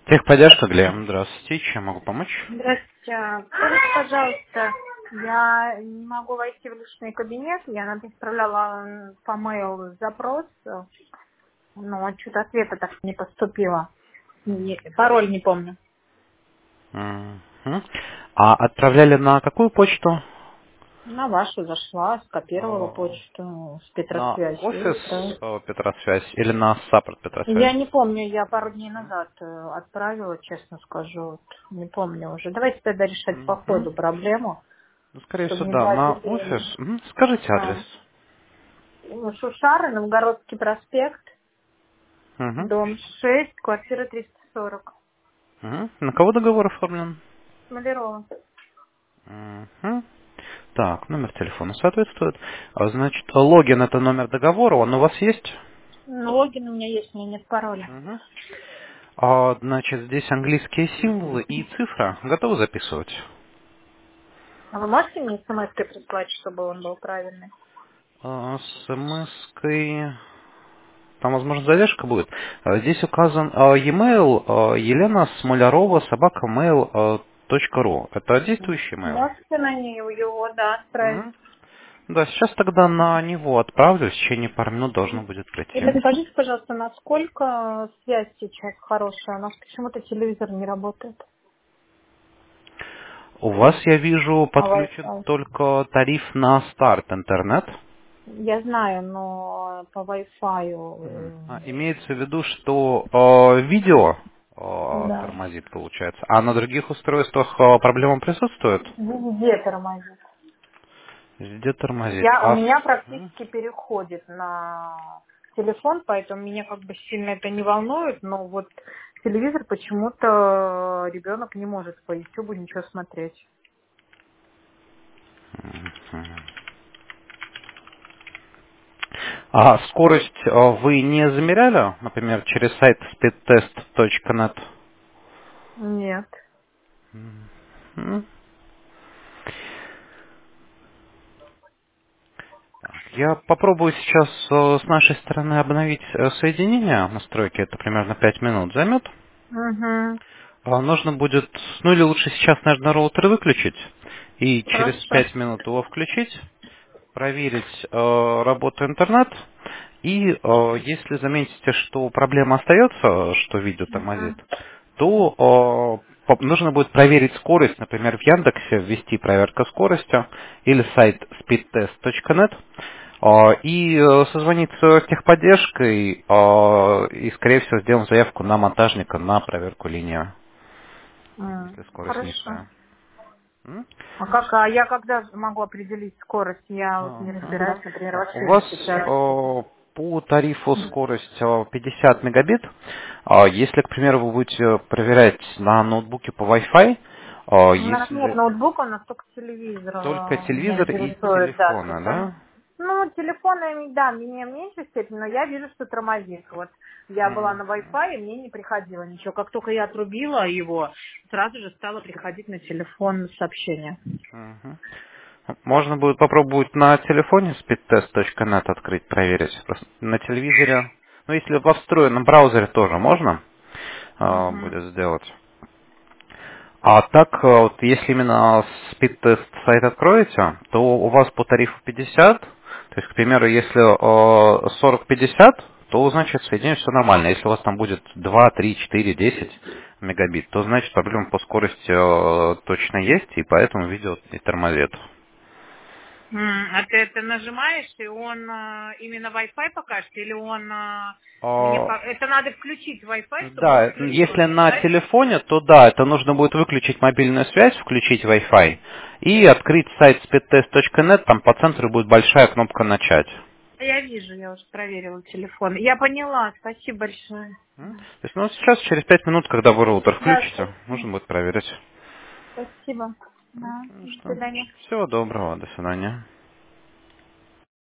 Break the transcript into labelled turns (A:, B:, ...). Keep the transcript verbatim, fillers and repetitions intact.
A: Техподдержка, Глеб. Здравствуйте. Чем могу помочь?
B: Здравствуйте. А, Скажите, пожалуйста, я не могу войти в личный кабинет. Я нам отправляла м, по mail запрос, э, но что-то ответа так не поступило. Не- пароль не помню.
A: Мгм. А отправляли на какую почту?
B: На вашу зашла, скопировала
A: Э,
B: почту с
A: На
B: Петросвязь и
A: офис
B: отправила.
A: э, Петросвязь или на саппорт Петросвязь?
B: Я не помню, я пару дней назад э, отправила, честно скажу. Вот, не помню уже. Давайте тогда решать по
A: Мгм.
B: ходу проблему,
A: Ну, скорее
B: чтобы
A: всего,
B: не
A: да, на
B: тратить время.
A: офис. Мгм. Скажите адрес.
B: А, Шушары, Новгородский проспект,
A: Мгм.
B: дом шесть, квартира триста сорок.
A: Мгм. На кого договор оформлен?
B: Смолярова.
A: Мгм. Так, номер телефона соответствует. А, Значит, логин — это номер договора, он у вас есть?
B: Ну, логин у меня есть, у меня нет пароля.
A: Мгм. А, значит, здесь английские символы и цифра. Готовы записывать?
B: А вы можете мне смс прислать, чтобы он был правильный?
A: А, С смс-кой... Там, возможно, задержка будет. А, Здесь указан а, e-mail а, Елена Смолярова собака mail а, точка ру. Это действующий mail?
B: Можете на нее его, да, отправить.
A: Мгм. Да, сейчас тогда на него отправлю. В течение пары минут должно будет
B: И
A: прийти.
B: скажите, пожалуйста, насколько связь сейчас хорошая? У нас почему-то телевизор не работает.
A: У вас, я вижу,
B: А
A: подключен
B: Wi-Fi?
A: только тариф на старт интернет.
B: Я знаю, но по
A: Мгм.
B: Wi-Fi...
A: А,
B: э,
A: имеется в виду, что э, видео э,
B: Да.
A: тормозит, получается, а на других устройствах э, проблема присутствует?
B: Везде тормозит.
A: Везде тормозит.
B: Я, у
A: А,
B: меня
A: м,
B: практически переходит на телефон, поэтому меня как бы сильно это не волнует, но вот телевизор почему-то ребенок не может по YouTube ничего смотреть.
A: а скорость э, вы не замеряли, например, через сайт speedtest точка нет?
B: Нет.
A: М, так, я попробую сейчас э, с нашей стороны обновить э, соединение, настройки, это примерно пять минут займет.
B: Угу.
A: А, Нужно будет, ну или лучше сейчас, наверное, роутер выключить и через
B: Хорошо.
A: пять минут его включить, проверить э, работу интернет. И э, если заметите, что проблема остается, что видео тормозит,
B: Мгм.
A: то э, по- нужно будет проверить скорость, например, в Яндексе ввести проверка скорости или сайт speedtest точка нет э, и э, созвониться с техподдержкой э, и, скорее всего, сделаем заявку на монтажника на проверку линии,
B: М,
A: если скорость
B: Хорошо.
A: низкая. М?
B: А как, а я когда могу определить скорость? Я вот не
A: Ага.
B: разбираюсь, например, в
A: У вас
B: активности сейчас.
A: э, по тарифу скорость э, пятьдесят мегабит. А Если, к примеру, вы будете проверять на ноутбуке по Wi-Fi, э,
B: У нас нет
A: если
B: ноутбука, у нас только телевизор
A: только
B: э, меня
A: телевизор и
B: интересует, да.
A: телефоны,
B: Телефон.
A: да?
B: Ну, телефоны, да, мне в меньшей степени, но я вижу, что тормозит. Вот я была
A: М,
B: на Wi-Fi, и мне не приходило ничего. Как только я отрубила его, сразу же стало приходить на телефон сообщение.
A: мгм. Можно будет попробовать на телефоне speedtest точка нет открыть, проверить. Просто на телевизоре, ну если во встроенном браузере тоже можно э,
B: Угу.
A: будет сделать. А так, э, вот если именно спид-тест сайт откроете, то у вас по тарифу пятьдесят, то есть, к примеру, если э, сорок пятьдесят, то значит соединение все нормально. Если у вас там будет два, три, четыре, десять мегабит, то значит проблема по скорости э, точно есть, и поэтому видео и тормозит.
B: М, А ты это нажимаешь, и он э, именно Wi-Fi покажет, или он э, мне
A: А,
B: по- это надо включить Wi-Fi, чтобы он
A: Да, если
B: включился,
A: на
B: да?
A: телефоне, то да, это нужно будет выключить мобильную связь, включить Wi-Fi и открыть сайт speedtest точка нет, там по центру будет большая кнопка «Начать».
B: Я вижу, я уже проверила телефон. Я поняла, спасибо большое.
A: М? То есть, ну, сейчас, через пять минут, когда вы роутер
B: Да,
A: включите,
B: спасибо.
A: можно будет проверить.
B: Спасибо.
A: М?
B: Да,
A: Ну
B: до
A: что,
B: свидания.
A: всего доброго, до свидания.